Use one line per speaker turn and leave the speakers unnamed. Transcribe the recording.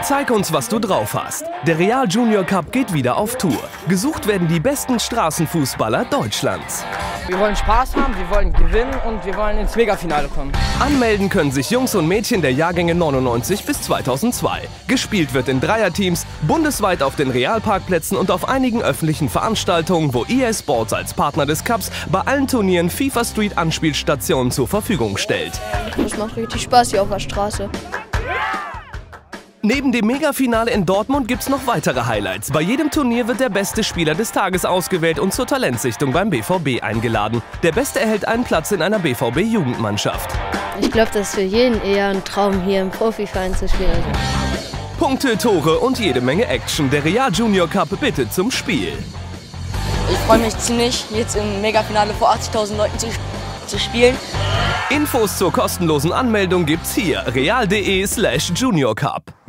Zeig uns, was du drauf hast. Der Real Junior Cup geht wieder auf Tour. Gesucht werden die besten Straßenfußballer Deutschlands.
Wir wollen Spaß haben, wir wollen gewinnen und wir wollen ins Megafinale kommen.
Anmelden können sich Jungs und Mädchen der Jahrgänge 99 bis 2002. Gespielt wird in Dreierteams, bundesweit auf den Realparkplätzen und auf einigen öffentlichen Veranstaltungen, wo EA Sports als Partner des Cups bei allen Turnieren FIFA Street Anspielstationen zur Verfügung stellt.
Das macht richtig Spaß hier auf der Straße.
Neben dem Megafinale in Dortmund gibt's noch weitere Highlights. Bei jedem Turnier wird der beste Spieler des Tages ausgewählt und zur Talentsichtung beim BVB eingeladen. Der Beste erhält einen Platz in einer BVB-Jugendmannschaft.
Ich glaube, das ist für jeden eher ein Traum, hier im Profiverein zu spielen.
Punkte, Tore und jede Menge Action. Der Real Junior Cup bittet zum Spiel.
Ich freue mich ziemlich, jetzt im Megafinale vor 80.000 Leuten zu spielen.
Infos zur kostenlosen Anmeldung gibt's hier, real.de/juniorcup.